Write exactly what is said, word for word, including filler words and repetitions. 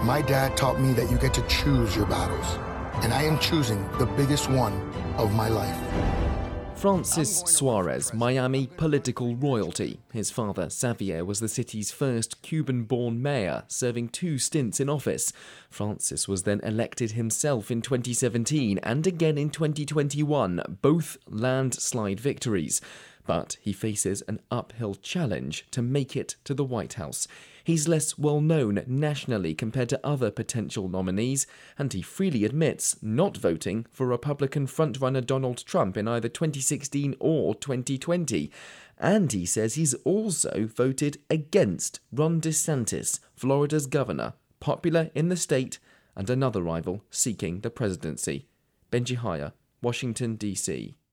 My dad taught me that you get to choose your battles, and I am choosing the biggest one of my life. Francis Suarez, Miami political royalty. His father, Xavier, was the city's first Cuban-born mayor, serving two stints in office. Francis was then elected himself in twenty seventeen and again in twenty twenty-one, both landslide victories. But he faces an uphill challenge to make it to the White House. He's less well known nationally compared to other potential nominees, and he freely admits not voting for Republican frontrunner Donald Trump in either twenty sixteen or twenty twenty. And he says he's also voted against Ron DeSantis, Florida's governor, popular in the state, and another rival seeking the presidency. Benji Haya, Washington, D C